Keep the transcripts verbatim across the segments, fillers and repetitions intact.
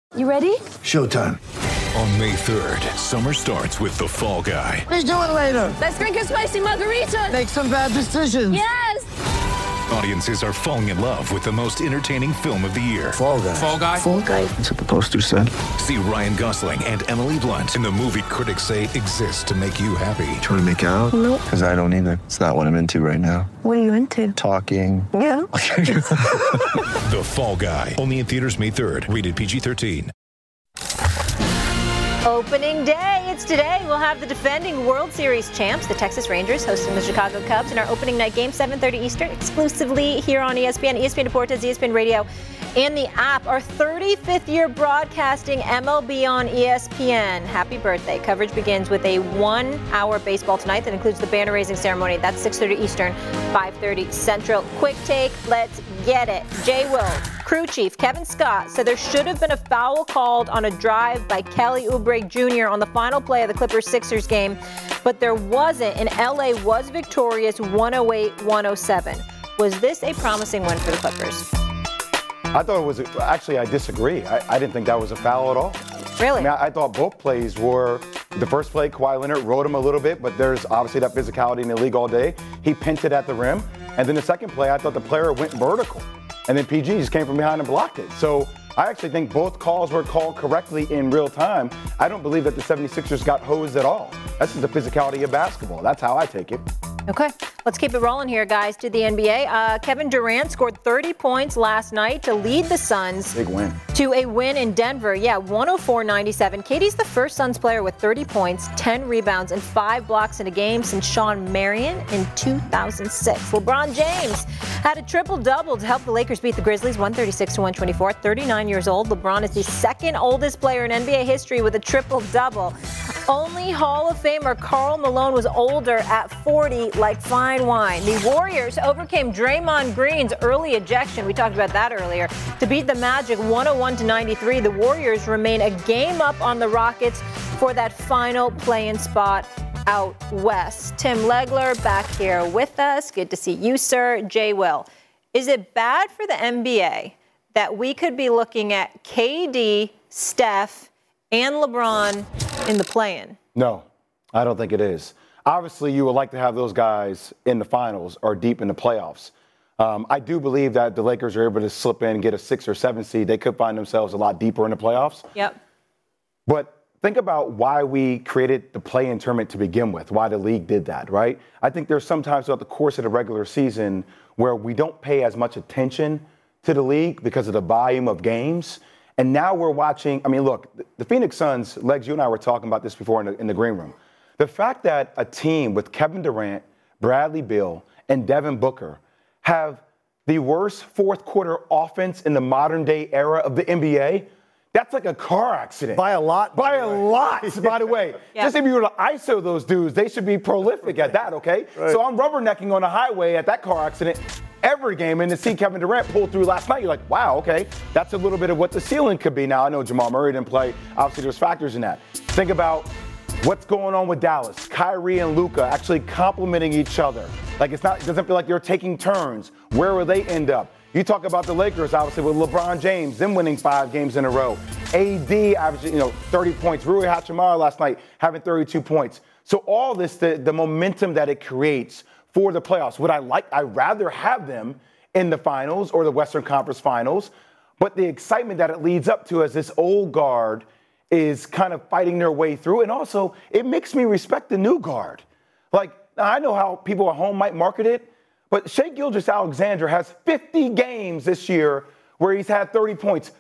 You ready? Showtime. On May third, summer starts with The Fall Guy. Let's do it later. Let's drink a spicy margarita. Make some bad decisions. Yes. Audiences are falling in love with the most entertaining film of the year. Fall Guy. Fall Guy? Fall Guy. That's what the poster said. See Ryan Gosling and Emily Blunt in the movie critics say exists to make you happy. Trying to make it out? Nope. Because I don't either. It's not what I'm into right now. What are you into? Talking. Yeah. The Fall Guy. Only in theaters May third. Rated P G thirteen. Opening day, it's today. We'll have the defending World Series champs, the Texas Rangers, hosting the Chicago Cubs in our opening night game, seven thirty Eastern, exclusively here on E S P N, E S P N Deportes, E S P N Radio, and the app. Our thirty-fifth year broadcasting M L B on E S P N. Happy birthday. Coverage begins with a one-hour baseball tonight that includes the banner raising ceremony. That's six thirty Eastern, five thirty Central. Quick take, let's get it. Jay Will, crew chief Kevin Scott, said there should have been a foul called on a drive by Kelly Oubre Junior on the final play of the Clippers-Sixers game, but there wasn't, and L A was victorious one oh eight one oh seven. Was this a promising win for the Clippers? I thought it was, actually, I disagree. I, I didn't think that was a foul at all. Really? I mean, I, I thought both plays were, the first play, Kawhi Leonard rode him a little bit, but there's obviously that physicality in the league all day. He pinted at the rim. And then the second play, I thought the player went vertical. And then P G just came from behind and blocked it. So I actually think both calls were called correctly in real time. I don't believe that the seventy-sixers got hosed at all. That's just the physicality of basketball. That's how I take it. Okay, let's keep it rolling here, guys, to the N B A. Uh, Kevin Durant scored thirty points last night to lead the Suns Big win. to a win in Denver. Yeah, one oh four ninety-seven. K D's the first Suns player with thirty points, ten rebounds, and five blocks in a game since Sean Marion in two thousand six. LeBron James had a triple-double to help the Lakers beat the Grizzlies one thirty-six to one twenty-four. thirty-nine years old, LeBron is the second oldest player in N B A history with a triple-double. Only Hall of Famer Karl Malone was older at forty, like fine wine. The Warriors overcame Draymond Green's early ejection, we talked about that earlier, to beat the Magic one oh one to ninety-three. The Warriors remain a game up on the Rockets for that final play-in spot out west. Tim Legler back here with us. Good to see you, sir. Jay Will, is it bad for the N B A that we could be looking at K D, Steph, and LeBron in the play-in? No, I don't think it is. Obviously, you would like to have those guys in the finals or deep in the playoffs. Um, I do believe that the Lakers are able to slip in and get a six or seven seed. They could find themselves a lot deeper in the playoffs. Yep. But think about why we created the play-in tournament to begin with, why the league did that, right? I think there's sometimes throughout the course of the regular season where we don't pay as much attention to the league because of the volume of games. And now we're watching, I mean, look, the Phoenix Suns, Legs, you and I were talking about this before in the, in the green room. The fact that a team with Kevin Durant, Bradley Beal, and Devin Booker have the worst fourth quarter offense in the modern day era of the N B A, that's like a car accident. By a lot. By a lot, by the way. Yeah. Just if you were to I S O those dudes, they should be prolific at that, okay? Right. So I'm rubbernecking on the highway at that car accident every game, and to see Kevin Durant pull through last night, you're like, wow, okay, that's a little bit of what the ceiling could be. Now, I know Jamal Murray didn't play. Obviously, there's factors in that. Think about what's going on with Dallas. Kyrie and Luka actually complementing each other. Like, it's not, it doesn't feel like you're taking turns. Where will they end up? You talk about the Lakers, obviously, with LeBron James, them winning five games in a row. A D, averaging, you know, thirty points. Rui Hachimura last night having thirty-two points. So all this, the, the momentum that it creates for the playoffs. Would I like, I'd rather have them in the finals or the Western Conference Finals, but the excitement that it leads up to as this old guard is kind of fighting their way through. And also, it makes me respect the new guard. Like, I know how people at home might market it, but Shai Gilgeous-Alexander has fifty games this year where he's had thirty points.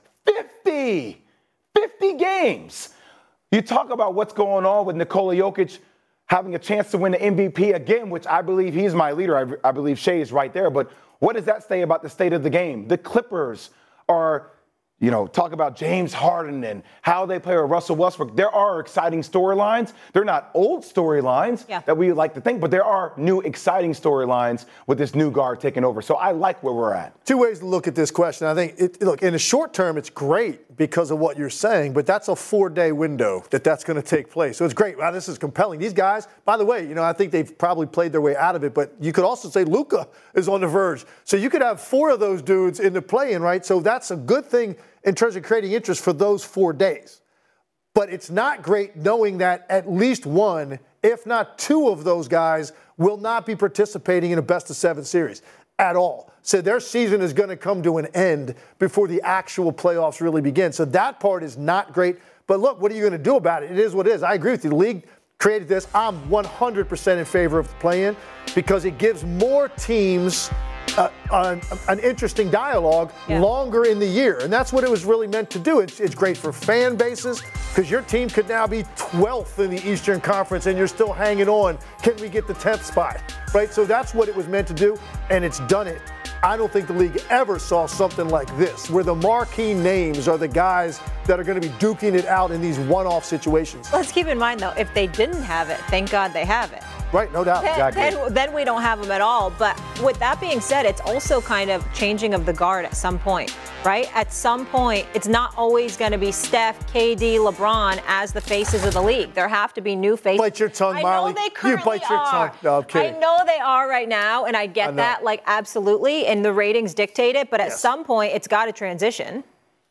fifty! fifty games! You talk about what's going on with Nikola Jokic having a chance to win the M V P again, which I believe he's my leader. I, I believe Shai is right there. But what does that say about the state of the game? The Clippers are, you know, talk about James Harden and how they play with Russell Westbrook. There are exciting storylines. They're not old storylines yeah. that we like to think, but there are new exciting storylines with this new guard taking over. So I like where we're at. Two ways to look at this question. I think, it, look, in the short term, it's great because of what you're saying, but that's a four-day window that that's going to take place. So it's great. Wow, this is compelling. These guys, by the way, you know, I think they've probably played their way out of it, but you could also say Luka is on the verge. So you could have four of those dudes in the play-in, right? So that's a good thing in terms of creating interest for those four days. But it's not great knowing that at least one, if not two of those guys will not be participating in a best of seven series at all. So their season is going to come to an end before the actual playoffs really begin. So that part is not great. But look, what are you going to do about it? It is what it is. I agree with you. The league created this. I'm one hundred percent in favor of the play-in because it gives more teams Uh, an, an interesting dialogue yeah. longer in the year. And that's what it was really meant to do. It's, it's great for fan bases because your team could now be twelfth in the Eastern Conference and you're still hanging on. Can we get the tenth spot? Right? So that's what it was meant to do, and it's done it. I don't think the league ever saw something like this, where the marquee names are the guys that are going to be duking it out in these one-off situations. Let's keep in mind, though, if they didn't have it, thank God they have it. Right, no doubt. Then, exactly. then, then we don't have them at all. But with that being said, it's also kind of changing of the guard at some point, right? At some point, it's not always going to be Steph, K D, LeBron as the faces of the league. There have to be new faces. Bite your tongue, I Molly. know they currently you bite your are. tongue. No, I'm kidding. I know they are right now, and I get I that, like, absolutely, and the ratings dictate it. But at yes. some point, it's got to transition.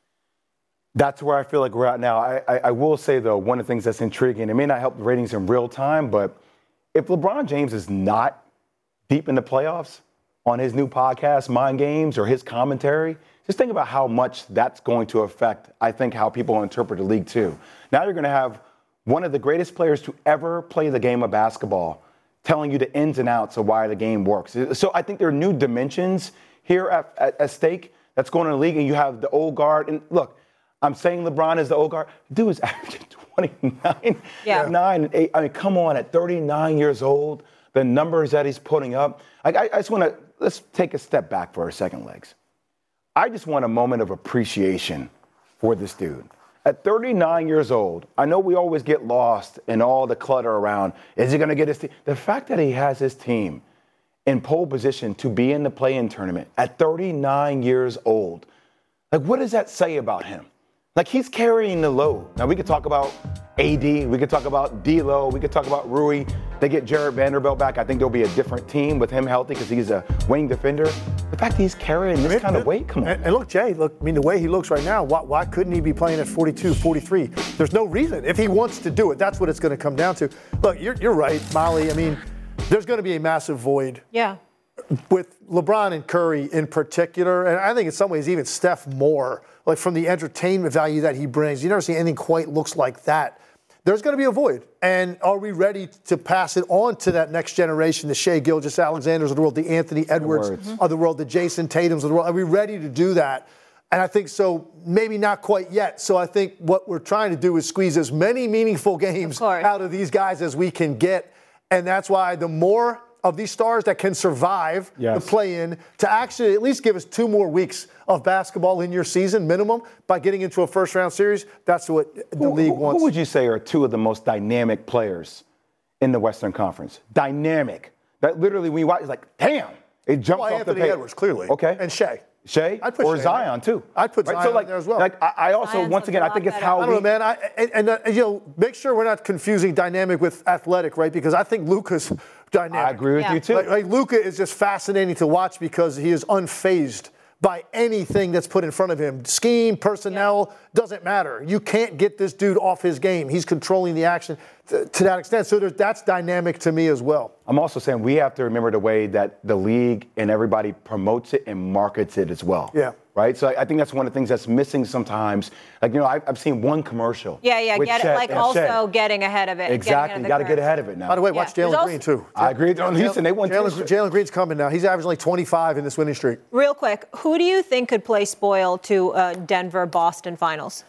That's where I feel like we're at now. I, I, I will say, though, one of the things that's intriguing, it may not help the ratings in real time, but if LeBron James is not deep in the playoffs on his new podcast, Mind Games, or his commentary, just think about how much that's going to affect, I think, how people interpret the league, too. Now you're going to have one of the greatest players to ever play the game of basketball telling you the ins and outs of why the game works. So I think there are new dimensions here at, at, at stake that's going on in the league, and you have the old guard. And look, I'm saying LeBron is the old guard. Dude is averaging twenty-nine, yeah. nine, and eight. I mean, come on, at thirty-nine years old, the numbers that he's putting up. I, I, I just want to, let's take a step back for a second, Legs. I just want a moment of appreciation for this dude. At thirty-nine years old, I know we always get lost in all the clutter around. Is he going to get his team? The fact that he has his team in pole position to be in the play-in tournament at thirty-nine years old, like, what does that say about him? Like, he's carrying the load. Now, we could talk about A D. We could talk about D'Lo. We could talk about Rui. They get Jared Vanderbilt back. I think there'll be a different team with him healthy because he's a wing defender. The fact that he's carrying this I mean, kind of weight, come on. And, and look, Jay, look, I mean, the way he looks right now, why, why couldn't he be playing at forty-two, forty-three? There's no reason. If he wants to do it, that's what it's going to come down to. Look, you're, you're right, Molly. I mean, there's going to be a massive void. Yeah. With LeBron and Curry in particular, and I think in some ways even Steph more, like from the entertainment value that he brings. You never see anything quite looks like that. There's going to be a void. And are we ready to pass it on to that next generation, the Shai Gilgeous-Alexanders of the world, the Anthony Edwards mm-hmm. of the world, the Jason Tatums of the world? Are we ready to do that? And I think so, maybe not quite yet. So I think what we're trying to do is squeeze as many meaningful games out of these guys as we can get. And that's why the more of these stars that can survive yes. the play-in to actually at least give us two more weeks of basketball in your season minimum by getting into a first-round series, that's what the who, league who, wants. Who would you say are two of the most dynamic players in the Western Conference? Dynamic. That literally, when you watch, it's like, damn, it jumps well, off Anthony the page. Edwards, clearly. Okay. And Shai. Shai I'd put or Shai Zion, too. I'd put right? Zion so like, there as well. Like, I, I also, Zion's once again, I think it's how I we... don't know, man. I, and, and uh, you know, make sure we're not confusing dynamic with athletic, right? Because I think Luka's dynamic. I agree with yeah. you, too. Like, like Luka is just fascinating to watch because he is unfazed by anything that's put in front of him. Scheme, personnel, yeah. doesn't matter. You can't get this dude off his game. He's controlling the action to, to that extent. So that's dynamic to me as well. I'm also saying we have to remember the way that the league and everybody promotes it and markets it as well. Yeah. Right? So I think that's one of the things that's missing sometimes. Like, you know, I've, I've seen one commercial. Yeah, yeah, get it, like also Shai. getting ahead of it. Exactly. Got to get ahead of it now. By the way, watch yeah. Jalen Green, too. I agree. On Houston, they won Jalen, Jalen Green's coming now. He's averaging like twenty-five in this winning streak. Real quick, who do you think could play spoil to uh, Denver-Boston finals?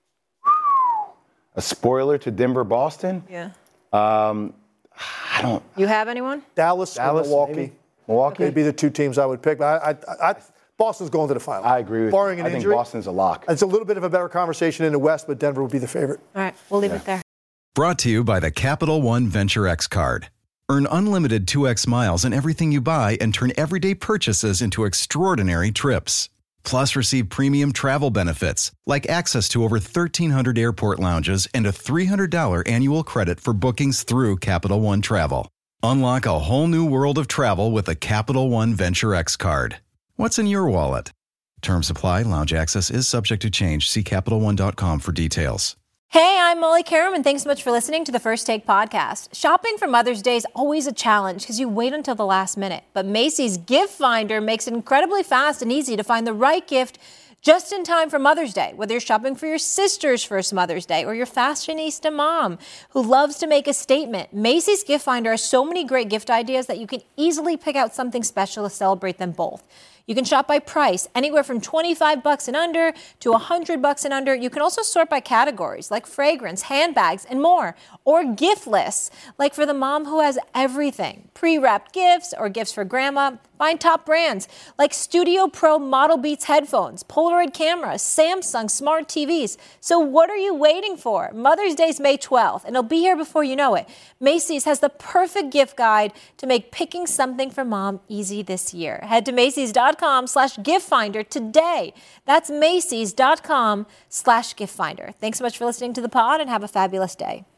A spoiler to Denver-Boston? Yeah. Um, I don't. You have anyone? Dallas, Dallas or Milwaukee. Maybe? Milwaukee? They'd be the two teams I would pick. But I, I, I, Boston's going to the final. I agree with Barring you. an I injury. think Boston's a lock. It's a little bit of a better conversation in the West, but Denver would be the favorite. All right, we'll leave yeah. it there. Brought to you by the Capital One Venture X card. Earn unlimited two X miles on everything you buy and turn everyday purchases into extraordinary trips. Plus, receive premium travel benefits like access to over thirteen hundred airport lounges and a three hundred dollars annual credit for bookings through Capital One Travel. Unlock a whole new world of travel with the Capital One Venture X card. What's in your wallet? Terms apply. Lounge access is subject to change. See Capital One dot com for details. Hey, I'm Molly Karam, and thanks so much for listening to the First Take podcast. Shopping for Mother's Day is always a challenge because you wait until the last minute. But Macy's Gift Finder makes it incredibly fast and easy to find the right gift just in time for Mother's Day, whether you're shopping for your sister's first Mother's Day or your fashionista mom who loves to make a statement. Macy's Gift Finder has so many great gift ideas that you can easily pick out something special to celebrate them both. You can shop by price, anywhere from twenty-five bucks and under to one hundred bucks and under. You can also sort by categories like fragrance, handbags, and more. Or gift lists, like for the mom who has everything. Pre-wrapped gifts or gifts for grandma. Find top brands like Studio Pro Model Beats headphones, Polaroid cameras, Samsung smart T Vs. So what are you waiting for? Mother's Day is May twelfth, and it'll be here before you know it. Macy's has the perfect gift guide to make picking something for mom easy this year. Head to Macy's.com slash gift finder today. That's Macy's.com slash gift finder. Thanks so much for listening to the pod, and have a fabulous day.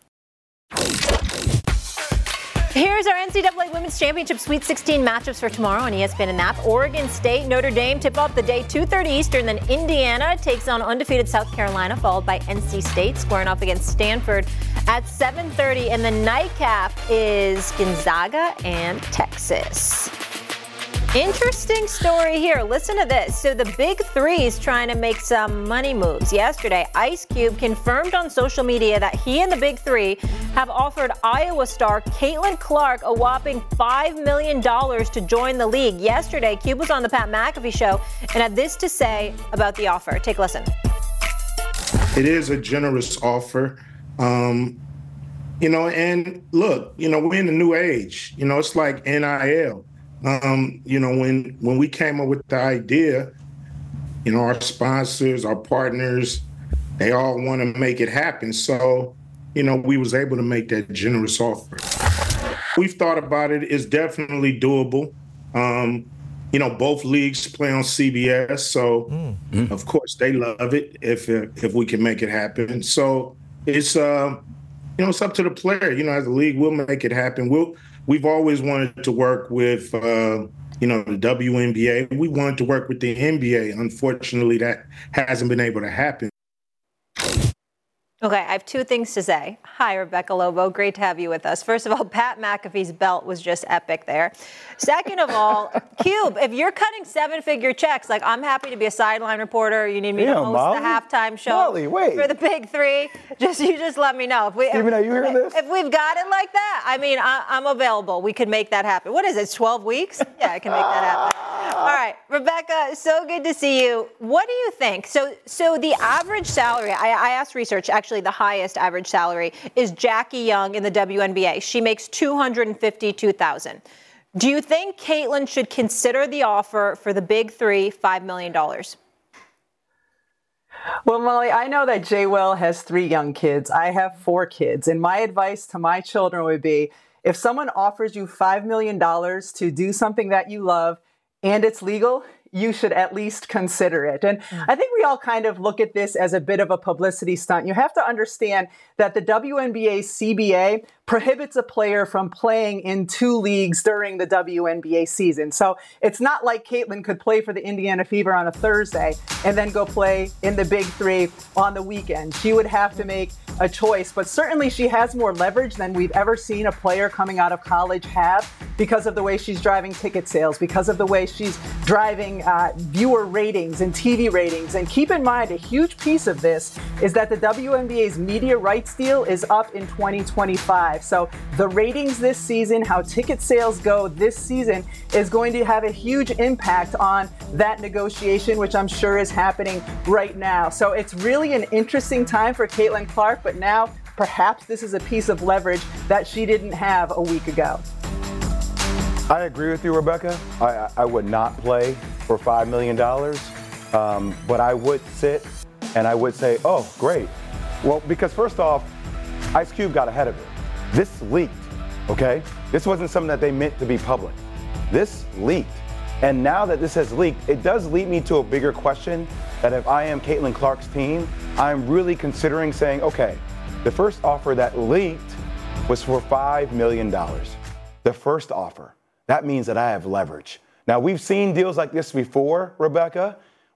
Here's our N C double A Women's Championship Sweet sixteen matchups for tomorrow on E S P N and N A P. Oregon State, Notre Dame tip off the day two thirty Eastern. Then Indiana takes on undefeated South Carolina, followed by N C State squaring off against Stanford at seven thirty. And the nightcap is Gonzaga and Texas. Interesting story here. Listen to this. So the Big Three is trying to make some money moves. Yesterday, Ice Cube confirmed on social media that he and the Big Three have offered Iowa star Caitlin Clark a whopping five million dollars to join the league. Yesterday, Cube was on the Pat McAfee show and had this to say about the offer. Take a listen. It is a generous offer. Um, you know, and look, you know, we're in a new age. You know, it's like N I L. Um, you know, when when we came up with the idea, you know, our sponsors, our partners, they all want to make it happen. So, you know, we was able to make that generous offer. We've thought about it. It's definitely doable. Um, you know, both leagues play on C B S, so mm. of course they love it if if we can make it happen. So it's uh, you know, it's up to the player. You know, as a league, we'll make it happen. We'll. We've always wanted to work with, uh, you know, the W N B A. We wanted to work with the N B A. Unfortunately, that hasn't been able to happen. Okay, I have two things to say. Hi, Rebecca Lobo. Great to have you with us. First of all, Pat McAfee's belt was just epic there. Second of all, Cube, if you're cutting seven-figure checks, like I'm happy to be a sideline reporter. You need me Damn, to host Molly. the halftime show Molly, wait. for the Big Three. Just you just let me know. If we, Stephen, are you hearing this? If we've got it like that, I mean, I, I'm available. We could make that happen. What is it, twelve weeks? Yeah, I can make that happen. All right, Rebecca, so good to see you. What do you think? So, so the average salary, I, I asked research, actually the highest average salary is Jackie Young in the W N B A. She makes two hundred fifty-two thousand dollars. Do you think Caitlin should consider the offer for the Big Three, five million dollars? Well, Molly, I know that Jay Will has three young kids. I have four kids. And my advice to my children would be, if someone offers you five million dollars to do something that you love and it's legal, you should at least consider it. And I think we all kind of look at this as a bit of a publicity stunt. You have to understand that the W N B A C B A prohibits a player from playing in two leagues during the W N B A season. So it's not like Caitlin could play for the Indiana Fever on a Thursday and then go play in the Big Three on the weekend. She would have to make a choice, but certainly she has more leverage than we've ever seen a player coming out of college have because of the way she's driving ticket sales, because of the way she's driving uh, viewer ratings and T V ratings. And keep in mind, a huge piece of this is that the W N B A's media rights deal is up in twenty twenty-five. So the ratings this season, how ticket sales go this season, is going to have a huge impact on that negotiation, which I'm sure is happening right now. So it's really an interesting time for Caitlin Clark, but now perhaps this is a piece of leverage that she didn't have a week ago. I agree with you, Rebecca. I, I would not play for five million dollars, um, but I would sit and I would say, oh, great. Well, because first off, Ice Cube got ahead of it. This leaked, okay? This wasn't something that they meant to be public. This leaked. And now that this has leaked, it does lead me to a bigger question that if I am Caitlin Clark's team, I'm really considering saying, okay, the first offer that leaked was for five million dollars. The first offer. That means that I have leverage. Now, we've seen deals like this before, Rebecca,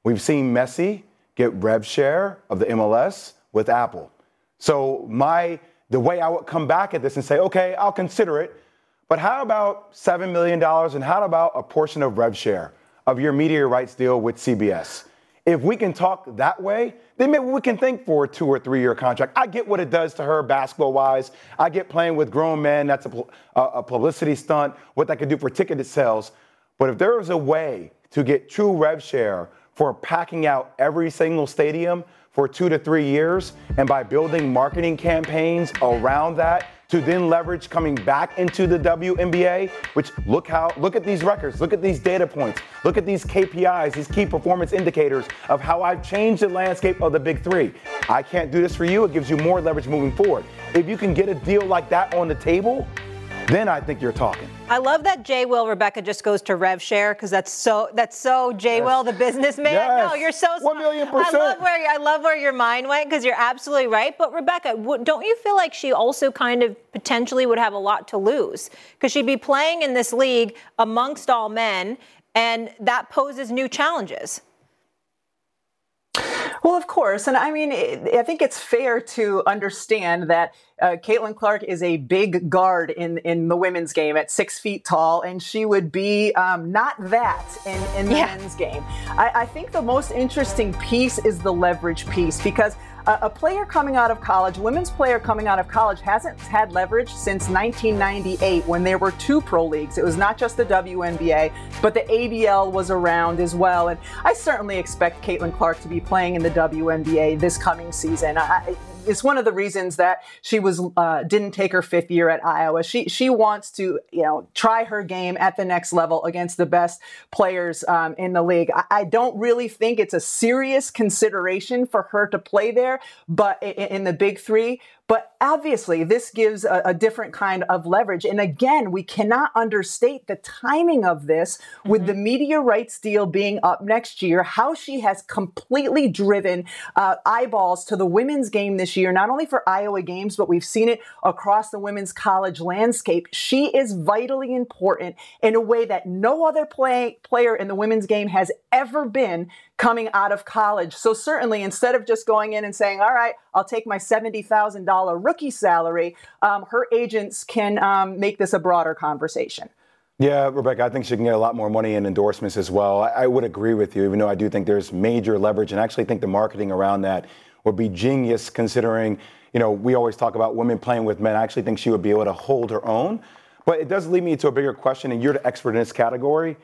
We've seen Messi get rev share of the M L S with Apple. So my the way I would come back at this and say, okay, I'll consider it, but how about seven million dollars and how about a portion of rev share of your media rights deal with C B S? If we can talk that way, then maybe we can think for a two or three year contract. I get what it does to her basketball wise. I get playing with grown men. That's a, a, a publicity stunt, what that could do for ticketed sales. But if there is a way to get true rev share for packing out every single stadium for two to three years, and by building marketing campaigns around that to then leverage coming back into the W N B A, which look how look at these records, look at these data points, look at these K P Is, these key performance indicators of how I've changed the landscape of the big three. I can't do this for you. It gives you more leverage moving forward. If you can get a deal like that on the table, then I think you're talking. I love that J. Will Rebecca just goes to rev share because that's so that's so J. Yes. Will, the businessman. Yes. No, you're so smart. One million percent. I love where I love where your mind went because you're absolutely right. But Rebecca, don't you feel like she also kind of potentially would have a lot to lose because she'd be playing in this league amongst all men, and that poses new challenges? Well, of course. And I mean, I think it's fair to understand that uh, Caitlin Clark is a big guard in, in the women's game at six feet tall, and she would be um, not that in, in the yeah. men's game. I, I think the most interesting piece is the leverage piece because uh, a player coming out of college, women's player coming out of college hasn't had leverage since nineteen ninety-eight when there were two pro leagues. It was not just the W N B A, but the A B L was around as well. And I certainly expect Caitlin Clark to be playing in the W N B A this coming season. I, it's one of the reasons that she was uh, didn't take her fifth year at Iowa. She she wants to you know try her game at the next level against the best players um, in the league. I, I don't really think it's a serious consideration for her to play there, but in, in the big three. But obviously, this gives a, a different kind of leverage. And again, we cannot understate the timing of this with mm-hmm. the media rights deal being up next year, how she has completely driven uh, eyeballs to the women's game this year, not only for Iowa games, but we've seen it across the women's college landscape. She is vitally important in a way that no other play, player in the women's game has ever been coming out of college. So certainly, instead of just going in and saying, all right, I'll take my seventy thousand dollars rookie salary, um, her agents can um, make this a broader conversation. Yeah, Rebecca, I think she can get a lot more money in endorsements as well. I, I would agree with you, even though I do think there's major leverage, and I actually think the marketing around that would be genius considering, you know, we always talk about women playing with men. I actually think she would be able to hold her own. But it does lead me to a bigger question, and you're the expert in this category.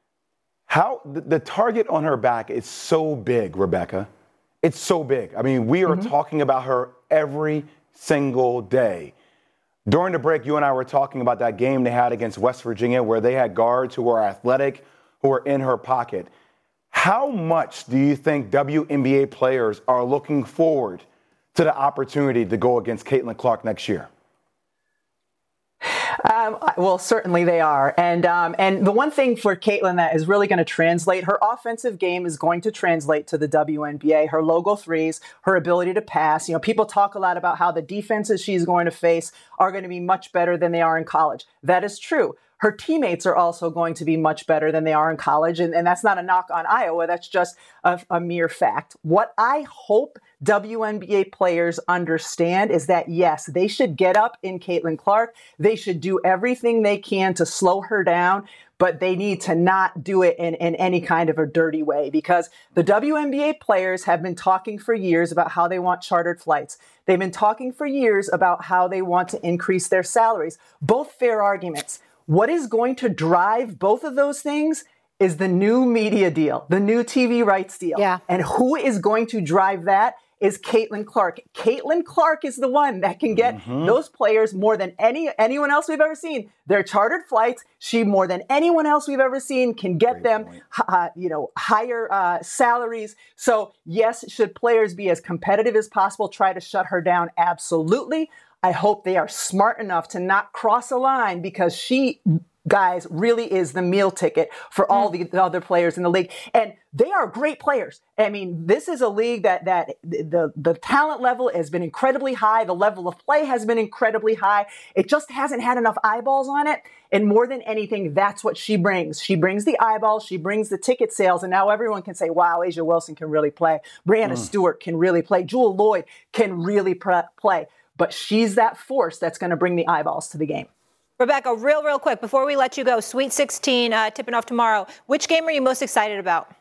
How the, the target on her back is so big, Rebecca. It's so big. I mean, we are mm-hmm. talking about her every single day. During the break, you and I were talking about that game they had against West Virginia where they had guards who were athletic, who were in her pocket. How much do you think W N B A players are looking forward to the opportunity to go against Caitlin Clark next year? Um, well, certainly they are. And um, and the one thing for Caitlin that is really going to translate, her offensive game is going to translate to the W N B A. Her logo threes, her ability to pass. You know, people talk a lot about how the defenses she's going to face are going to be much better than they are in college. That is true. Her teammates are also going to be much better than they are in college. And, and that's not a knock on Iowa. That's just a, a mere fact. What I hope W N B A players understand is that, yes, they should get up in Caitlin Clark. They should do everything they can to slow her down, but they need to not do it in, in any kind of a dirty way because the W N B A players have been talking for years about how they want chartered flights. They've been talking for years about how they want to increase their salaries. Both fair arguments. What is going to drive both of those things is the new media deal, the new T V rights deal. Yeah. And who is going to drive that is Caitlin Clark. Caitlin Clark is the one that can get mm-hmm. those players more than any anyone else we've ever seen. Their chartered flights, she more than anyone else we've ever seen can get Great them, uh, you know, higher uh, salaries. So yes, should players be as competitive as possible, try to shut her down? Absolutely. I hope they are smart enough to not cross a line because she guys really is the meal ticket for all the, the other players in the league. And they are great players. I mean, this is a league that that the, the talent level has been incredibly high. The level of play has been incredibly high. It just hasn't had enough eyeballs on it. And more than anything, that's what she brings. She brings the eyeballs. She brings the ticket sales. And now everyone can say, wow, A'ja Wilson can really play. Brianna mm. Stewart can really play. Jewell Loyd can really pre- play. But she's that force that's going to bring the eyeballs to the game. Rebecca, real, real quick, before we let you go, Sweet sixteen uh, tipping off tomorrow. Which game are you most excited about?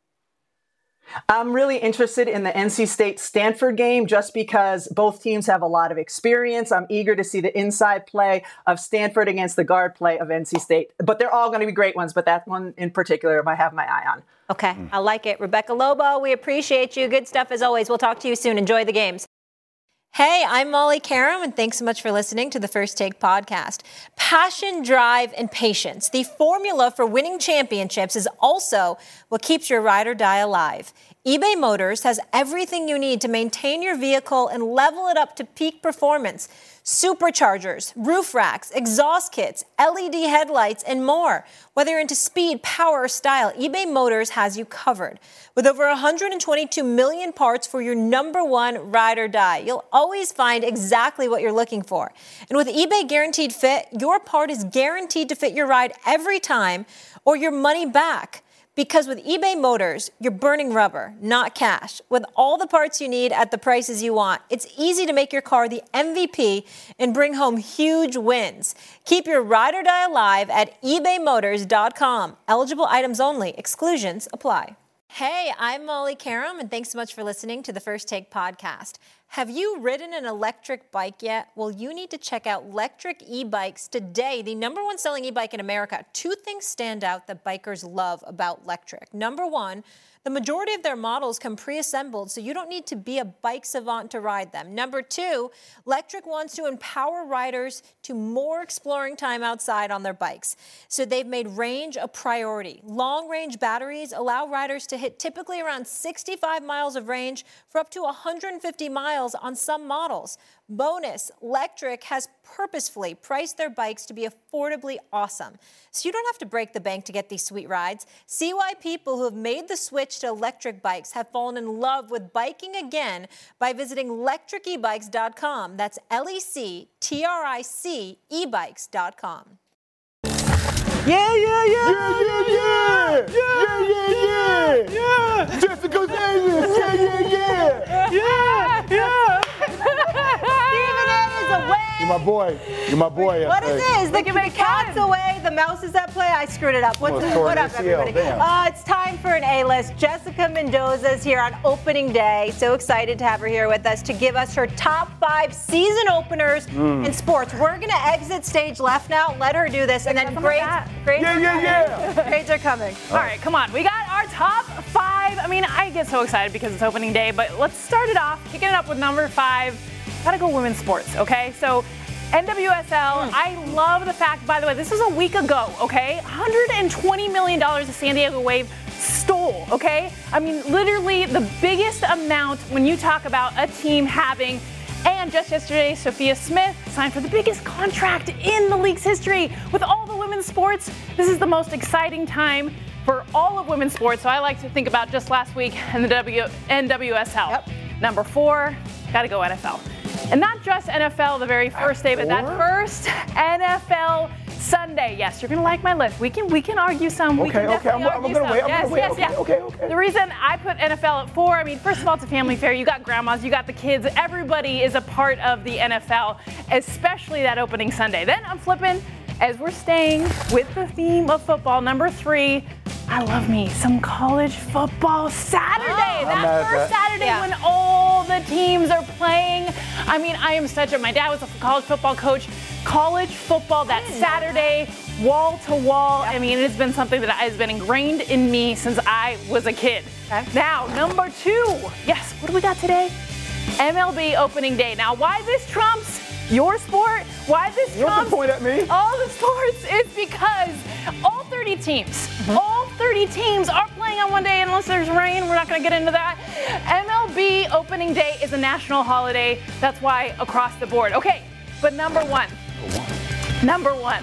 I'm really interested in the N C State-Stanford game just because both teams have a lot of experience. I'm eager to see the inside play of Stanford against the guard play of N C State. But they're all going to be great ones, but that one in particular I have my eye on. Okay, mm. I like it. Rebecca Lobo, we appreciate you. Good stuff as always. We'll talk to you soon. Enjoy the games. Hey, I'm Molly Karam, and thanks so much for listening to the First Take podcast. Passion, drive, and patience. The formula for winning championships is also what keeps your ride or die alive. eBay Motors has everything you need to maintain your vehicle and level it up to peak performance. Superchargers, roof racks, exhaust kits, L E D headlights, and more. Whether you're into speed, power, or style, eBay Motors has you covered. With over one hundred twenty-two million parts for your number one ride or die, you'll always find exactly what you're looking for. And with eBay Guaranteed Fit, your part is guaranteed to fit your ride every time or your money back. Because with eBay Motors, you're burning rubber, not cash. With all the parts you need at the prices you want, it's easy to make your car the M V P and bring home huge wins. Keep your ride or die alive at ebay motors dot com. Eligible items only. Exclusions apply. Hey, I'm Molly Karam, and thanks so much for listening to the First Take podcast. Have you ridden an electric bike yet? Well, you need to check out Lectric E-Bikes today, the number one selling e-bike in America. Two things stand out that bikers love about Lectric. Number one, the majority of their models come pre-assembled, so you don't need to be a bike savant to ride them. Number two, Lectric wants to empower riders to more exploring time outside on their bikes. So they've made range a priority. Long-range batteries allow riders to hit typically around sixty-five miles of range for up to one hundred fifty miles on some models. Bonus, Lectric has purposefully priced their bikes to be affordably awesome. So you don't have to break the bank to get these sweet rides. See why people who have made the switch to electric bikes have fallen in love with biking again by visiting lectric e bikes dot com. That's L E C T R I C e bikes dot com. Yeah, yeah, yeah! Yeah, yeah, yeah! Yeah, yeah, yeah! Yeah! Jessica Davis! Yeah, yeah, yeah! Yeah, yeah! Stephen A is away! You're my boy. You're my boy. What is this? The, the cat's away, the mouse is at play. I screwed it up. What's, what up, everybody? Uh, it's time for an A-list. Jessica Mendoza is here on opening day. So excited to have her here with us to give us her top five season openers mm. in sports. We're going to exit stage left now. Let her do this, and then grades, grades yeah, are yeah, coming. yeah. Grades are coming. All right, come on. We got our top five. I mean, I get so excited because it's opening day, but let's start it off, kicking it up with number five. Gotta go women's sports, okay? So N W S L, mm. I love the fact, by the way, this was a week ago, okay? one hundred twenty million dollars the San Diego Wave stole, okay? I mean, literally the biggest amount when you talk about a team having, and just yesterday, Sophia Smith signed for the biggest contract in the league's history. With all the women's sports, this is the most exciting time for all of women's sports, so I like to think about just last week in the w- N W S L. Yep. Number four, gotta go N F L. And not just N F L the very first day, but that first N F L Sunday. Yes, you're gonna like my list. We can we can argue some. We okay, can okay, I'm, I'm gonna some. wait. I'm yes, gonna wait. yes, okay, yes. okay, okay. The reason I put N F L at four, I mean, first of all, it's a family fair. You got grandmas, you got the kids. Everybody is a part of the N F L, especially that opening Sunday. Then I'm flipping, as we're staying with the theme of football. Number three. I love me some college football Saturday. Oh, that first that. Saturday yeah. when all the teams are playing. I mean, I am such a, my dad was a college football coach. College football that Saturday, wall to wall. Yep. I mean, it's been something that has been ingrained in me since I was a kid. Okay. Now, number two. Yes, what do we got today? M L B opening day. Now, why this trumps your sport? Why this you trumps don't point at me. all the sports is because all thirty teams, mm-hmm. all thirty teams are playing on one day unless there's rain. We're not going to get into that. M L B opening day is a national holiday. That's why across the board. Okay, but number one. Number one. Number one.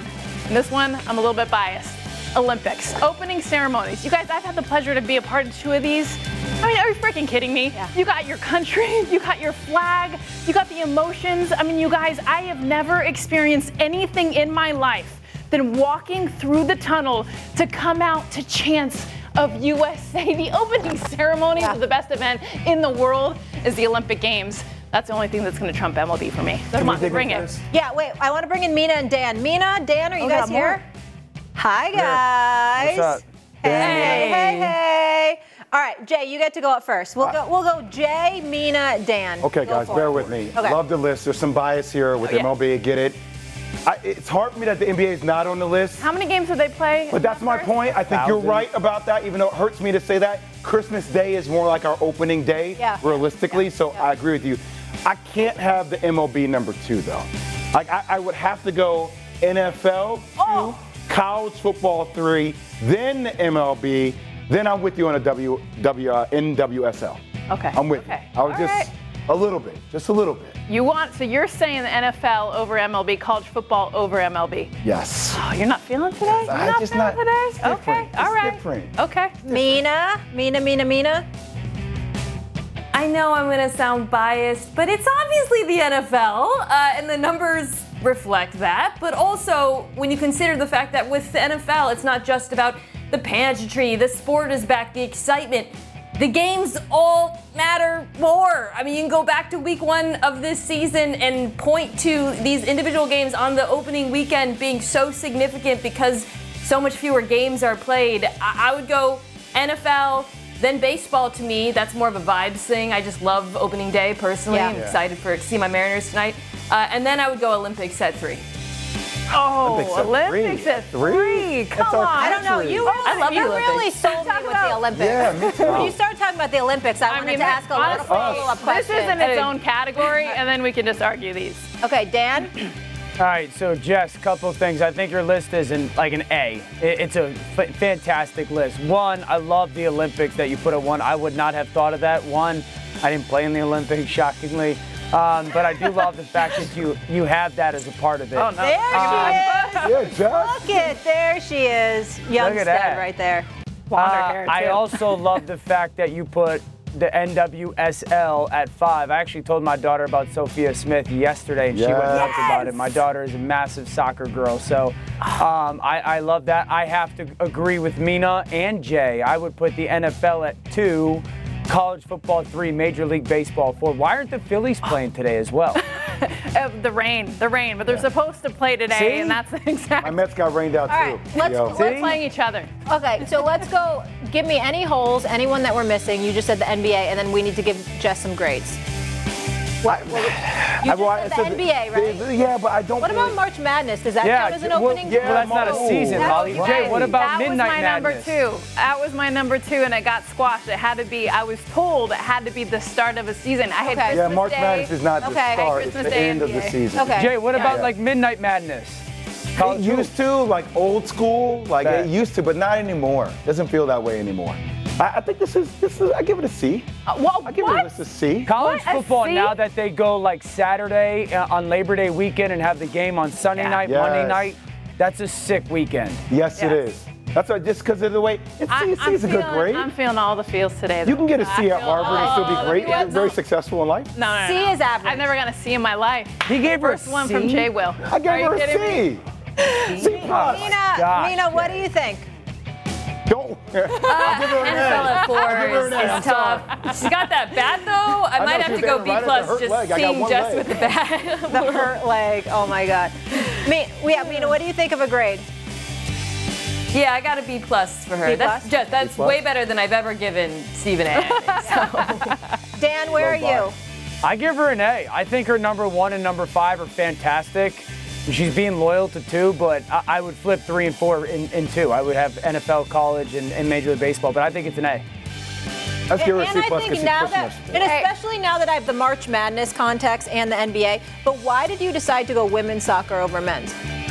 And this one, I'm a little bit biased. Olympics, opening ceremonies. You guys, I've had the pleasure to be a part of two of these. I mean, are you freaking kidding me? Yeah. You got your country, you got your flag, you got the emotions. I mean, you guys, I have never experienced anything in my life than walking through the tunnel to come out to chants of U S A. The opening ceremonies yeah. of the best event in the world is the Olympic Games. That's the only thing that's going to trump M L B for me. So come on, bring it. This? Yeah, wait, I want to bring in Mina and Dan. Mina, Dan, are you oh, guys here? More? Hi, guys. What's up? Hey, hey, hey, hey. All right, Jay, you get to go up first. We'll go. We'll go. Jay, Mina, Dan. Okay, go guys, bear with me. Okay. Love the list. There's some bias here with oh, yeah. M L B. Get it. I, it's hard for me that the N B A is not on the list. How many games did they play? But that's my point. I think Thousand. You're right about that, even though it hurts me to say that. Christmas Day is more like our opening day, yeah. realistically. Yeah. So yeah. I agree with you. I can't have the M L B number two, though. Like I, I would have to go N F L two. Oh. College football three, then the M L B, then I'm with you on a W, W, uh, N W S L. Okay. I'm with okay. you. I was All just right. a little bit, just a little bit. You want, so you're saying the N F L over M L B, college football over M L B? Yes. Oh, you're not feeling today? You're I not just feeling not, today? It's different. Okay, it's all right. different. Okay. Mina, Mina, Mina, Mina. I know I'm going to sound biased, but it's obviously the N F L, uh, and the numbers reflect that. But also, when you consider the fact that with the N F L, it's not just about the pageantry, the sport is back, the excitement. The games all matter more. I mean, you can go back to week one of this season and point to these individual games on the opening weekend being so significant because so much fewer games are played. I, I would go N F L, then baseball to me. That's more of a vibes thing. I just love opening day personally. Yeah. I'm Yeah. excited for to see my Mariners tonight. Uh, and then I would go Olympics at three. Oh, Olympics at Olympics three. at three. three. Come our on. I don't know. You really, I love you the Olympics. really sold me with the Olympics. Yeah, me too. When you started talking about the Olympics, I, I wanted mean, to ask a lot of honestly, follow-up questions. This is in its own category, and then we can just argue these. Okay, Dan. All right, so Jess, a couple of things. I think your list is in, like an A. It, it's a f- fantastic list. One, I love the Olympics that you put at one. I would not have thought of that. One, I didn't play in the Olympics, shockingly. Um, but I do love the fact that you you have that as a part of it. Oh, no. There Um, she is. Yeah, Jess. Look it. There she is. Youngstead that. right there. Blonde Uh, hair, I too. also love the fact that you put the N W S L at five. I actually told my daughter about Sophia Smith yesterday, and she went Yes. nuts about it. My daughter is a massive soccer girl, so um, I, I love that. I have to agree with Mina and Jay. I would put the N F L at two, college football three, Major League Baseball four. Why aren't the Phillies playing today as well? Uh, the rain, the rain, but they're supposed to play today, See? and that's the exact. My Mets got rained out All right, too. let's- Yo. let's- We're playing each other. Okay, so let's go. Give me any holes, anyone that we're missing. You just said the N B A, and then we need to give Jess some grades. What? Well, you just well, I said the said N B A, right? the- Yeah, but I don't. What about really- March Madness? Does that Yeah, count as an well, opening? yeah, Well, that's not a Oh, season, that's Molly. okay. Jay, what about that Midnight was my Madness? number two. That was my number two, and it got squashed. It had to be. I was told it had to be the start of a season. I had Okay. Christmas Yeah, March Day. Madness is not the Okay. start; it's Christmas the Day end of the N B A. season. Okay. Jay, what about Yeah. like Midnight Madness? It used to, like old school, like Bet. it used to, but not anymore. Doesn't feel that way anymore. I, I think this is this is. I give it a C. Uh, wha- I give what? it this a C. College What, a football, C? now that they go like Saturday uh, on Labor Day weekend and have the game on Sunday Yeah. night, Yes. Monday night, that's a sick weekend. Yes, it Yes. is. That's why, just because of the way it's I, C. I'm C's a good feeling- grade. I'm feeling all the feels today. You can get a though. C I at feel Harvard and still all be the great. feels. You're very successful in life. No, no, no, C no. is average. I've never gotten a C in my life. He gave her a First one C? from Jay Will. I gave Are you her a kidding me? C. C plus. Mina, gosh, Mina, what do you think? Don't. Uh, N F L at four her is, an A. I'm is tough. She got that bat though. I, know, might have she's to go there B right at the plus hurt just leg. I got seeing one Jess leg. with the bat. The hurt leg. Oh my God. Me, yeah, Mina, what do you think of a grade? Yeah, I got a B plus for her. B That's plus? just, that's plus? way better than I've ever given Stephen A. I think, so. Dan, where are Low you? I give her an A. I think her number one and number five are fantastic. She's being loyal to two, but I, I would flip three and four in, in two. I would have N F L, college, and, and Major League Baseball, but I think it's an A. Let's give her a and C I plus think because she's now pushing that, us. and especially now that I have the March Madness context and the N B A, but why did you decide to go women's soccer over men's?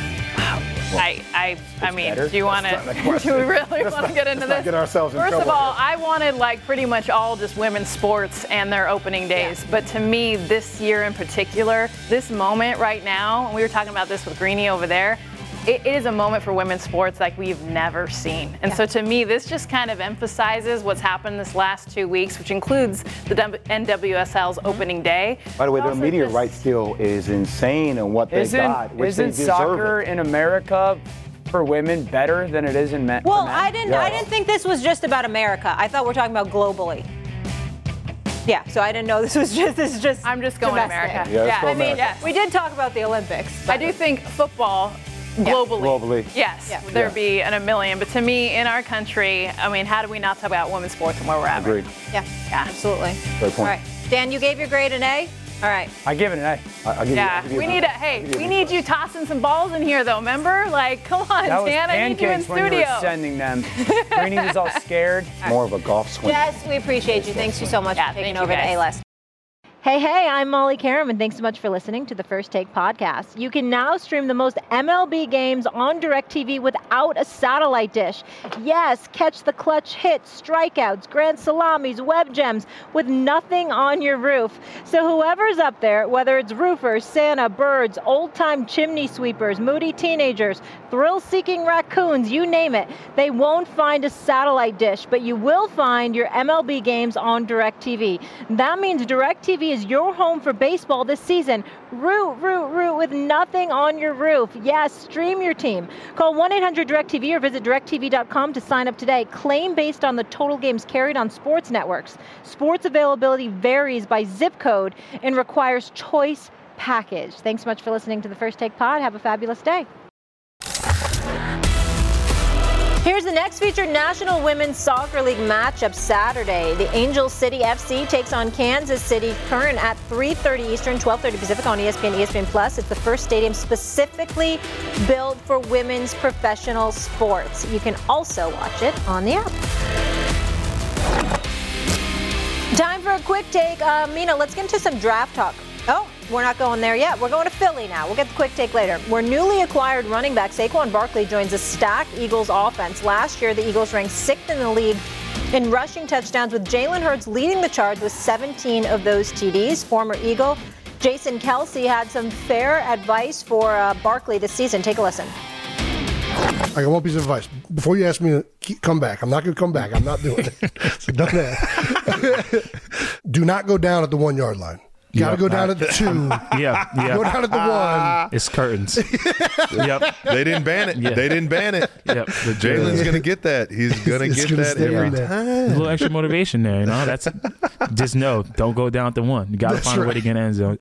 I, I, I mean, better. do you want That's not to? the question. Do we really Let's want to not- get into let's not this? get ourselves in First of trouble all, here. I wanted like pretty much all just women's sports and their opening days. But to me, this year in particular, this moment right now, and we were talking about this with Greenie over there, it, it is a moment for women's sports like we've never seen. And Yeah. so to me, this just kind of emphasizes what's happened this last two weeks, which includes the N W S L's Mm-hmm. opening day. By the way, But their also media just- rights deal is insane in what they Isn't, got, which isn't they deserve soccer it. in America for women better than it is in men? Well, for men? I didn't. I didn't think this was just about America. I thought we're talking about globally. Yeah, so I didn't know this was just. This is just. I'm just going domestic. America. Yeah, let's yeah go I mean, America. yes. We did talk about the Olympics. I do think football globally. Globally. Yes, Yeah. there'd Yeah. be in a million. But to me, in our country, I mean, how do we not talk about women's sports and where we're at? Agreed. Yeah, Yeah. absolutely. Great point. All right, Dan, you gave your grade an A. All right. I give it an A. I- I'll give you- Yeah, I'll give you we a- need a I'll hey, give you we a- need you tossing some balls in here though. Remember, like, come on, That was Dan, I need you in pancakes when you studio. were sending them. Greeny was all scared. More of a golf swing. Yes, we appreciate you. Thanks you so much Yeah, for taking thank you, over the guys. A-List. Hey, hey, I'm Molly Karam, and thanks so much for listening to the First Take podcast. You can now stream the most M L B games on DirecTV without a satellite dish. Yes, catch the clutch hits, strikeouts, grand salamis, web gems with nothing on your roof. So whoever's up there, whether it's roofers, Santa, birds, old-time chimney sweepers, moody teenagers, thrill-seeking raccoons, you name it, they won't find a satellite dish, but you will find your M L B games on DirecTV. That means DirecTV is your home for baseball this season. Root, root, root with nothing on your roof. Yes, stream your team. Call one eight hundred direct T V or visit direct T V dot com to sign up today. Claim based on the total games carried on sports networks. Sports availability varies by zip code and requires choice package. Thanks so much for listening to the First Take Pod. Have a fabulous day. Here's the next featured National Women's Soccer League matchup Saturday. The Angel City F C takes on Kansas City Current at three thirty Eastern, twelve thirty Pacific on E S P N, E S P N Plus. It's the first stadium specifically built for women's professional sports. You can also watch it on the app. Time for a quick take. Uh, Mina, let's get into some draft talk. Oh, we're not going there yet. We're going to Philly now. We'll get the quick take later. Where newly acquired running back Saquon Barkley joins a stacked Eagles offense. Last year, the Eagles ranked sixth in the league in rushing touchdowns, with Jalen Hurts leading the charge with seventeen of those T Ds. Former Eagle Jason Kelsey had some fair advice for uh, Barkley this season. Take a listen. I got one piece of advice. Before you ask me to keep, come back, I'm not going to come back. I'm not doing it. So don't ask. Do not go down at the one yard line. You got to Yep. go down at the two. Yeah, yeah. Go down at the one. It's curtains. Yep. They didn't ban it. Yeah. They didn't ban it. Yep. Jalen's gonna get that. He's gonna It's get gonna that stay every in there. time. A little extra motivation there, you know. That's just know, don't go down to one. You got to That's find a way right. to get in the end zone.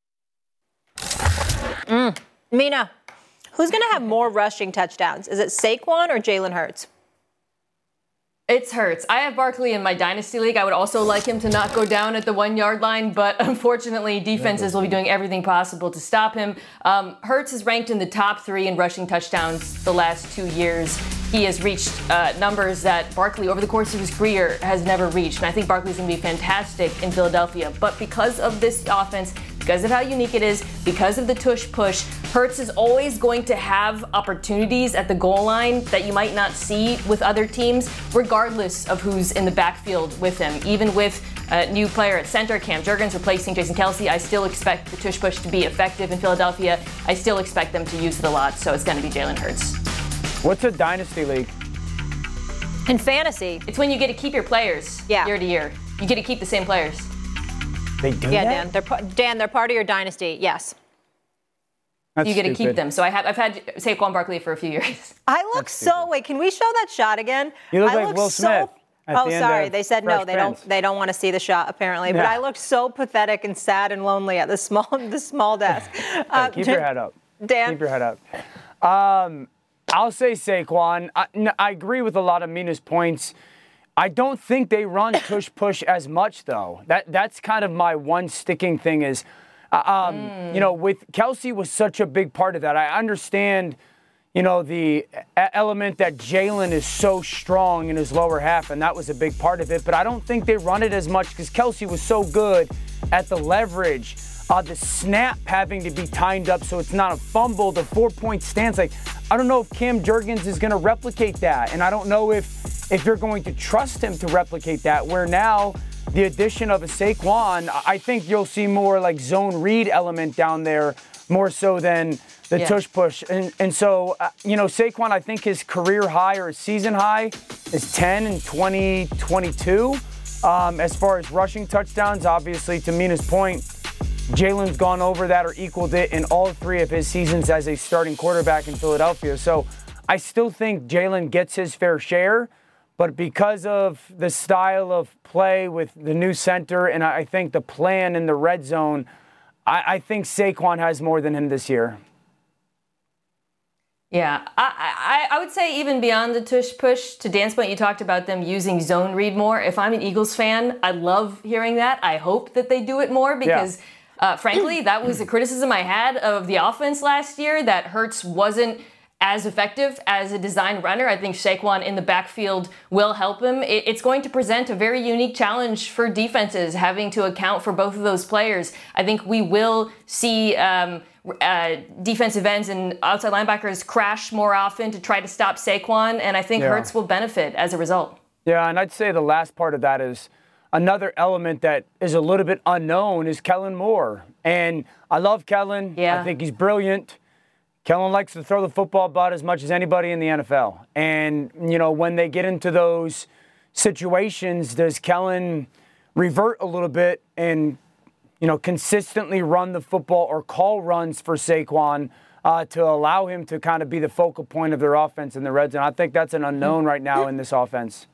Mm. Mina, who's going to have more rushing touchdowns? Is it Saquon or Jalen Hurts? It's Hurts. I have Barkley in my Dynasty League. I would also like him to not go down at the one-yard line, but unfortunately, defenses will be doing everything possible to stop him. Um, Hurts is ranked in the top three in rushing touchdowns the last two years. He has reached uh, numbers that Barkley, over the course of his career, has never reached. And I think Barkley's going to be fantastic in Philadelphia. But because of this offense, because of how unique it is, because of the tush push, Hurts is always going to have opportunities at the goal line that you might not see with other teams, regardless of who's in the backfield with him. Even with a new player at center, Cam Jurgens, replacing Jason Kelsey, I still expect the tush push to be effective in Philadelphia. I still expect them to use it a lot, so it's going to be Jalen Hurts. What's a dynasty league? In fantasy. It's when you get to keep your players Yeah. year to year. You get to keep the same players. They do Yeah, that? Dan. They're pa- Dan. They're part of your dynasty. Yes. That's you get to stupid. keep them. So I have I've had Saquon Barkley for a few years. I look so. Wait, can we show that shot again? You look I like look Will so, Smith at Oh, the end sorry. of They said no. Fresh They Prince. don't. They don't want to see the shot apparently. But Yeah. I looked so pathetic and sad and lonely at the small, the small desk. Uh, Hey, keep your head up. Dan. Keep your head up. Um, I'll say Saquon. I, n- I agree with a lot of Mina's points. I don't think they run tush push as much though. That that's kind of my one sticking thing is, uh, um, Mm. you know, with Kelsey was such a big part of that. I understand, you know, the a- element that Jalen is so strong in his lower half, and that was a big part of it. But I don't think they run it as much because Kelsey was so good at the leverage. Uh, the snap having to be timed up so it's not a fumble, the four-point stance. Like, I don't know if Cam Jurgens is going to replicate that, and I don't know if if you're going to trust him to replicate that, where now the addition of a Saquon, I think you'll see more like zone read element down there, more so than the Yeah. tush push. And, and so, uh, you know, Saquon, I think his career high or his season high is ten in twenty twenty-two. Um, as far as rushing touchdowns, obviously, to Mina's point, Jalen's gone over that or equaled it in all three of his seasons as a starting quarterback in Philadelphia. So I still think Jalen gets his fair share, but because of the style of play with the new center and I think the plan in the red zone, I, I think Saquon has more than him this year. Yeah, I, I I would say even beyond the tush push, to Dan's point, you talked about them using zone read more. If I'm an Eagles fan, I love hearing that. I hope that they do it more because, yeah. uh, frankly, that was a criticism I had of the offense last year, that Hurts wasn't as effective as a design runner. I think Saquon in the backfield will help him. It, it's going to present a very unique challenge for defenses, having to account for both of those players. I think we will see um, uh, defensive ends and outside linebackers crash more often to try to stop Saquon, and I think Yeah. Hurts will benefit as a result. Yeah, and I'd say the last part of that is another element that is a little bit unknown is Kellen Moore. And I love Kellen. Yeah. I think he's brilliant. Kellen likes to throw the football about as much as anybody in the N F L. And, you know, when they get into those situations, does Kellen revert a little bit and, you know, consistently run the football or call runs for Saquon uh, to allow him to kind of be the focal point of their offense in the red zone? I think that's an unknown right now in this offense.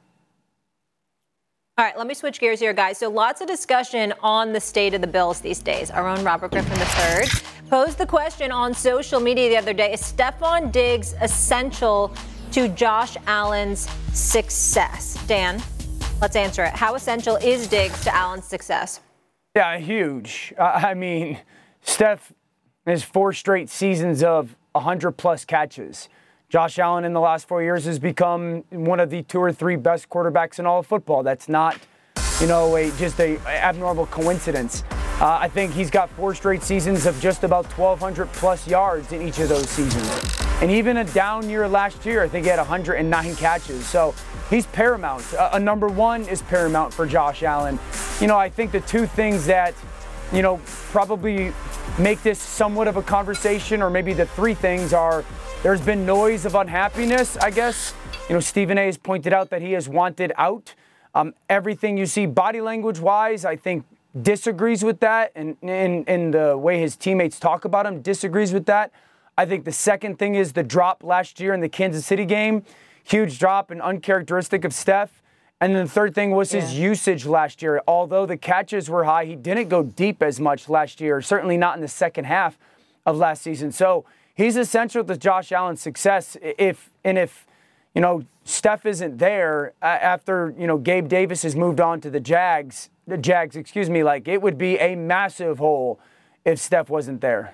All right, let me switch gears here, guys. So lots of discussion on the state of the Bills these days. Our own Robert Griffin the third posed the question on social media the other day, is Stefon Diggs essential to Josh Allen's success? Dan, let's answer it. How essential is Diggs to Allen's success? Yeah, huge. Uh, I mean, Steph has four straight seasons of one hundred plus catches. Josh Allen in the last four years has become one of the two or three best quarterbacks in all of football. That's not, you know, a, just a abnormal coincidence. Uh, I think he's got four straight seasons of just about twelve hundred plus yards in each of those seasons. And even a down year last year, I think he had one hundred nine catches. So he's paramount. A, a number one is paramount for Josh Allen. You know, I think the two things that, you know, probably make this somewhat of a conversation, or maybe the three things are, there's been noise of unhappiness, I guess. You know, Stephen A has pointed out that he has wanted out. Um, everything you see body language-wise, I think, disagrees with that. And in, in the way his teammates talk about him, disagrees with that. I think the second thing is the drop last year in the Kansas City game. Huge drop and uncharacteristic of Steph. And then the third thing was his yeah. usage last year. Although the catches were high, he didn't go deep as much last year, certainly not in the second half of last season. So he's essential to Josh Allen's success. If and if, you know, Steph isn't there uh, after, you know, Gabe Davis has moved on to the Jags, the Jags, excuse me, like it would be a massive hole if Steph wasn't there.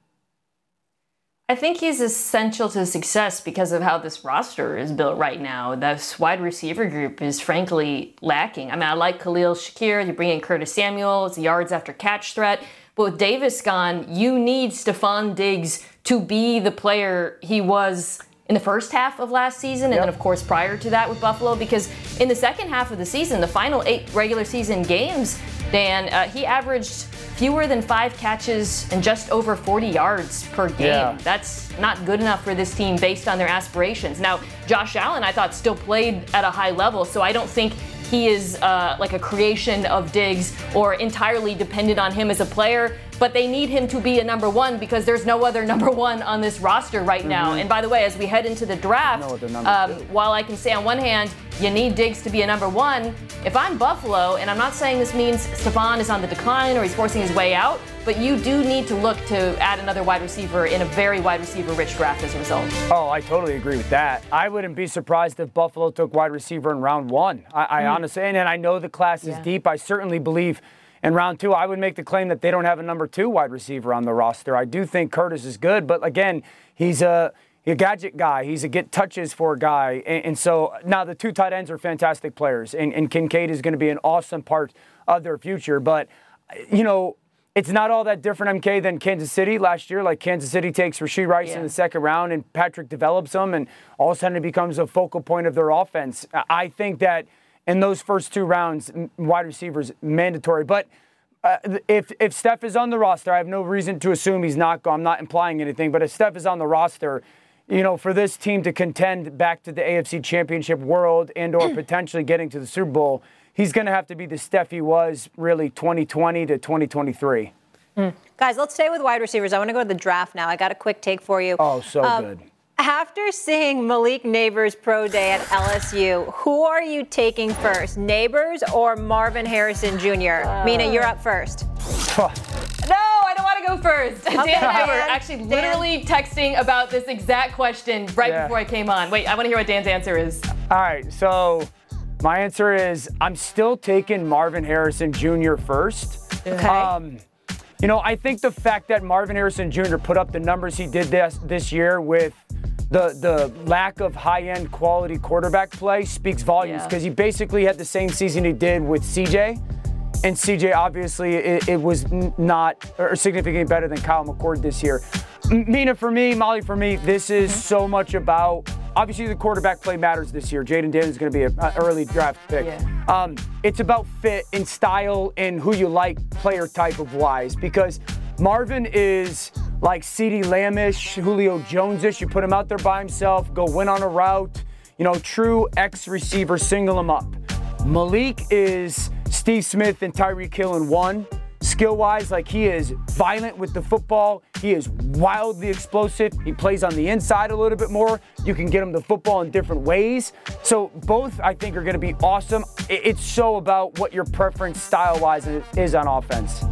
I think he's essential to success because of how this roster is built right now. This wide receiver group is frankly lacking. I mean, I like Khalil Shakir. You bring in Curtis Samuel. It's a yards after catch threat. But with Davis gone, you need Stefon Diggs to be the player he was in the first half of last season, and yep. then, of course, prior to that with Buffalo, because in the second half of the season, the final eight regular season games, Dan, uh, he averaged fewer than five catches and just over forty yards per game. Yeah. That's not good enough for this team based on their aspirations. Now, Josh Allen, I thought, still played at a high level, so I don't think he is uh, like a creation of Diggs or entirely dependent on him as a player, but they need him to be a number one because there's no other number one on this roster right mm-hmm. now. And by the way, as we head into the draft, no um, while I can say on one hand, you need Diggs to be a number one, if I'm Buffalo, and I'm not saying this means Stefon is on the decline or he's forcing his way out, but you do need to look to add another wide receiver in a very wide receiver-rich draft as a result. Oh, I totally agree with that. I wouldn't be surprised if Buffalo took wide receiver in round one. I, I mm. honestly, and, and I know the class is yeah. deep. I certainly believe in round two, I would make the claim that they don't have a number two wide receiver on the roster. I do think Curtis is good, but again, he's a, a gadget guy. He's a get touches for guy. And, and so now the two tight ends are fantastic players, and, and Kincaid is going to be an awesome part of their future. But, you know, it's not all that different, M K, than Kansas City last year. Like Kansas City takes Rashee Rice yeah. in the second round, and Patrick develops him, and all of a sudden it becomes a focal point of their offense. I think that in those first two rounds, wide receivers mandatory. But uh, if if Steph is on the roster, I have no reason to assume he's not going. I'm not implying anything, but if Steph is on the roster, you know, for this team to contend back to the A F C Championship World and or potentially getting to the Super Bowl, he's going to have to be the Steph he was really twenty twenty to twenty twenty-three. Mm. Guys, let's stay with wide receivers. I want to go to the draft now. I got a quick take for you. Oh, so um, good. After seeing Malik Neighbors' pro day at L S U, who are you taking first, Neighbors or Marvin Harrison Junior? Uh, Mina, you're up first. No, I don't want to go first. Okay, Dan and I were Dan. actually Dan. literally texting about this exact question right Yeah. before I came on. Wait, I want to hear what Dan's answer is. All right, so my answer is I'm still taking Marvin Harrison Junior first. Okay. Um, you know, I think the fact that Marvin Harrison Junior put up the numbers he did this this year with the the lack of high-end quality quarterback play speaks volumes because Yeah. he basically had the same season he did with C J. And C J, obviously, it, it was n- not or significantly better than Kyle McCord this year. M- Mina, for me, Molly, for me, this is Mm-hmm. so much about, obviously, the quarterback play matters this year. Jaden Daniels is going to be an early draft pick. Yeah. Um, it's about fit and style and who you like player type of wise because Marvin is like CeeDee Lamb-ish, Julio Jones-ish. You put him out there by himself, go win on a route. You know, true X-receiver, single him up. Malik is Steve Smith and Tyreek Hill in one. Skill-wise, like he is violent with the football. He is wildly explosive. He plays on the inside a little bit more. You can get him the football in different ways. So both, I think, are going to be awesome. It's so about what your preference style-wise is on offense.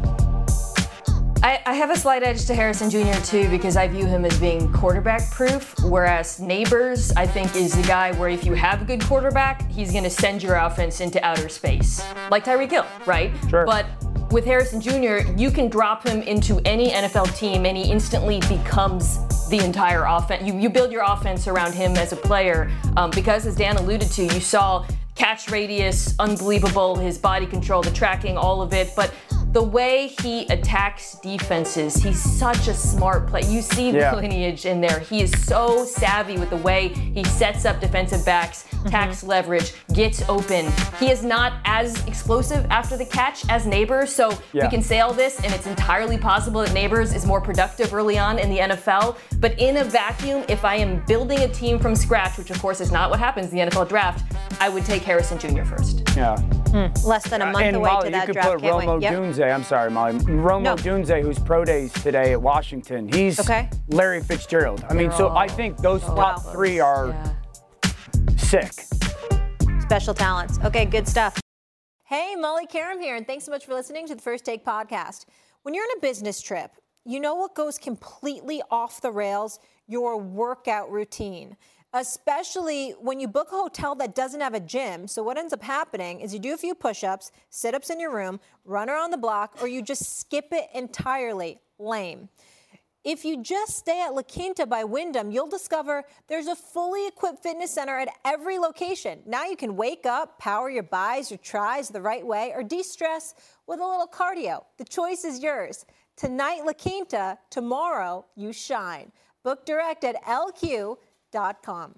I, I have a slight edge to Harrison Junior too because I view him as being quarterback proof, whereas Neighbors I think is the guy where if you have a good quarterback, he's going to send your offense into outer space, like Tyreek Hill, right? Sure. But with Harrison Junior, you can drop him into any N F L team and he instantly becomes the entire offense. You, you build your offense around him as a player um, because, as Dan alluded to, you saw catch radius, unbelievable, his body control, the tracking, all of it. But the way he attacks defenses, he's such a smart player. You see the Yeah. lineage in there. He is so savvy with the way he sets up defensive backs, tax leverage, gets open. He is not as explosive after the catch as Neighbors, so Yeah. we can say all this, and it's entirely possible that Neighbors is more productive early on in the N F L. But in a vacuum, if I am building a team from scratch, which of course is not what happens in the N F L draft, I would take Harrison Junior first. Yeah. Mm, less than a month and away Molly, to that you could draft. put Can't Romo wait. Yep. Dunze. I'm sorry, Molly. Romo No. Dunze, who's pro days today at Washington. He's Okay. Larry Fitzgerald. I mean, They're so all- I think those all top close. three are Yeah. sick. Special talents. Okay, good stuff. Hey, Molly Karam here, and thanks so much for listening to the First Take podcast. When you're on a business trip, you know what goes completely off the rails? Your workout routine. Especially when you book a hotel that doesn't have a gym. So what ends up happening is you do a few push-ups, sit-ups in your room, run around the block, or you just skip it entirely. Lame. If you just stay at La Quinta by Wyndham, you'll discover there's a fully equipped fitness center at every location. Now you can wake up, power your buys, your tries the right way, or de-stress with a little cardio. The choice is yours. Tonight, La Quinta. Tomorrow, you shine. Book direct at L Q dot com.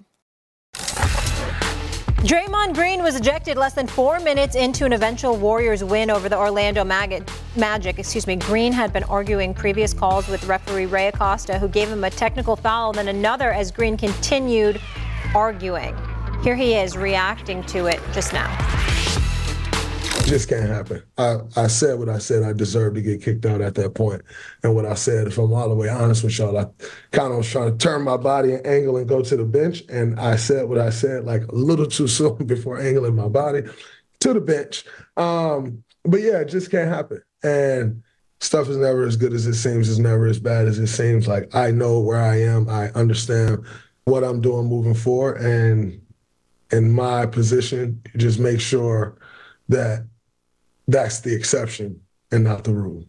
Draymond Green was ejected less than four minutes into an eventual Warriors win over the Orlando Mag- Magic. Excuse me. Green had been arguing previous calls with referee Ray Acosta, who gave him a technical foul, then another as Green continued arguing. Here he is reacting to it just now. It just can't happen. I, I said what I said. I deserved to get kicked out at that point. And what I said, if I'm all the way honest with y'all, I kind of was trying to turn my body and angle and go to the bench. And I said what I said like a little too soon before angling my body to the bench. Um, but yeah, it just can't happen. And stuff is never as good as it seems. It's never as bad as it seems. Like I know where I am. I understand what I'm doing moving forward. And in my position, you just make sure that that's the exception and not the rule.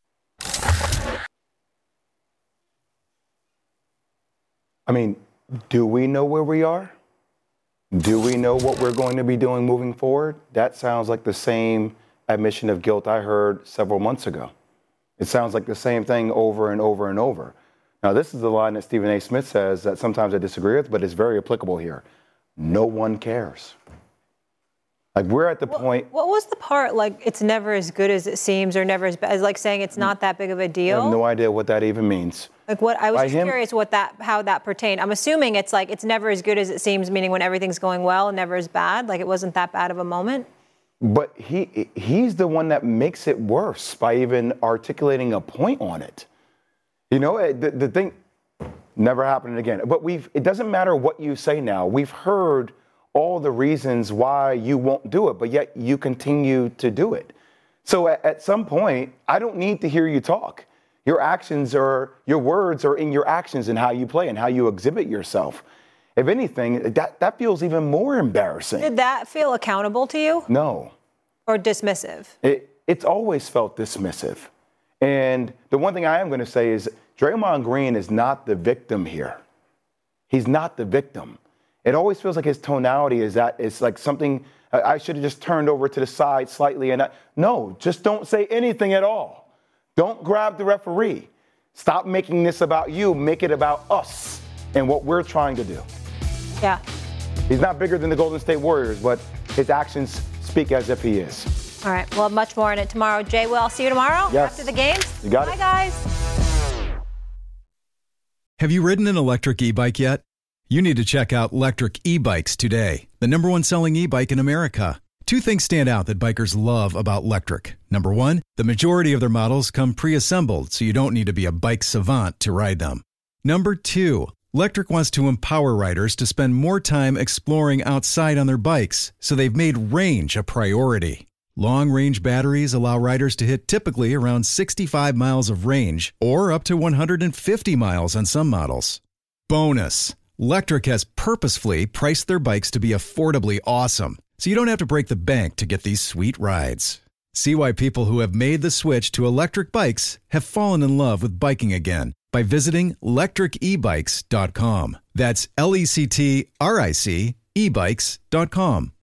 I mean, do we know where we are? Do we know what we're going to be doing moving forward? That sounds like the same admission of guilt I heard several months ago. It sounds like the same thing over and over and over. Now, this is the line that Stephen A. Smith says that sometimes I disagree with, but it's very applicable here. No one cares. Like, we're at the point. What was the part, like, it's never as good as it seems or never as bad, as like saying it's not that big of a I deal? have no idea what that even means. Like, what, I was By just him- curious what that, how that pertained. I'm assuming it's like, it's never as good as it seems, meaning when everything's going well, never as bad. Like, it wasn't that bad of a moment. But he he's the one that makes it worse by even articulating a point on it. You know, the, the thing never happened again. But we've it doesn't matter what you say now. We've heard all the reasons why you won't do it, but yet you continue to do it. So at, at some point, I don't need to hear you talk. Your actions are, your words are in your actions and how you play and how you exhibit yourself. If anything, that, that feels even more embarrassing. Did that feel accountable to you No. or dismissive? It, it's always felt dismissive. And the one thing I am going to say is Draymond Green is not the victim here. He's not the victim. It always feels like his tonality is that it's like something I, I should have just turned over to the side slightly. And I, no, just don't say anything at all. Don't grab the referee. Stop making this about you. Make it about us and what we're trying to do. Yeah. He's not bigger than the Golden State Warriors, but his actions speak as if he is. All right. We'll have much more in it tomorrow. Jay, well, I'll see you tomorrow Yes. after the games. You got Bye, it. guys. Have you ridden an electric e-bike yet? You need to check out Lectric E-Bikes today, the number one selling e-bike in America. Two things stand out that bikers love about Lectric. Number one, the majority of their models come pre-assembled, so you don't need to be a bike savant to ride them. Number two, Lectric wants to empower riders to spend more time exploring outside on their bikes, so they've made range a priority. Long-range batteries allow riders to hit typically around sixty-five miles of range, or up to one hundred fifty miles on some models. Bonus, Lectric has purposefully priced their bikes to be affordably awesome, so you don't have to break the bank to get these sweet rides. See why people who have made the switch to electric bikes have fallen in love with biking again by visiting lectric e bikes dot com. That's L E C T R I C e bikes dot com.